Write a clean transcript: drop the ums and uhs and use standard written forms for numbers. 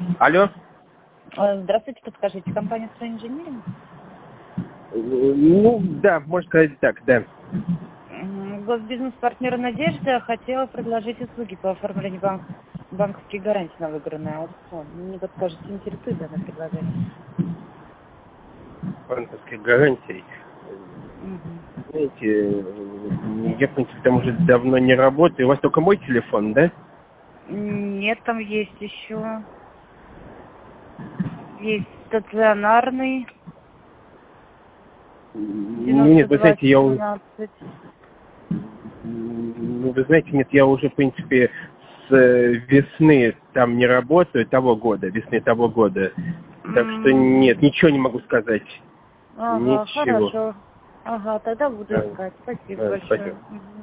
Алло? Здравствуйте, подскажите, компания «Строй Инжиниринг»? Ну, да, можно сказать так, да. Госбизнес-партнер «Надежда» хотела предложить услуги по оформлению банковских гарантий на выигранный аукцион. Не подскажете, интересует данное предложение? Банковских гарантий. Угу. Знаете, я, в принципе, там уже давно не работаю. У вас только мой телефон, да? Нет, там есть еще. Есть стационарный. Нет, вы знаете, 9217. вы знаете, нет, я уже, в принципе, с весны там не работаю, весны того года. Так что нет, ничего не могу сказать. Ага, Ничего. хорошо. Ага, тогда буду Да, искать. Спасибо да, большое. спасибо.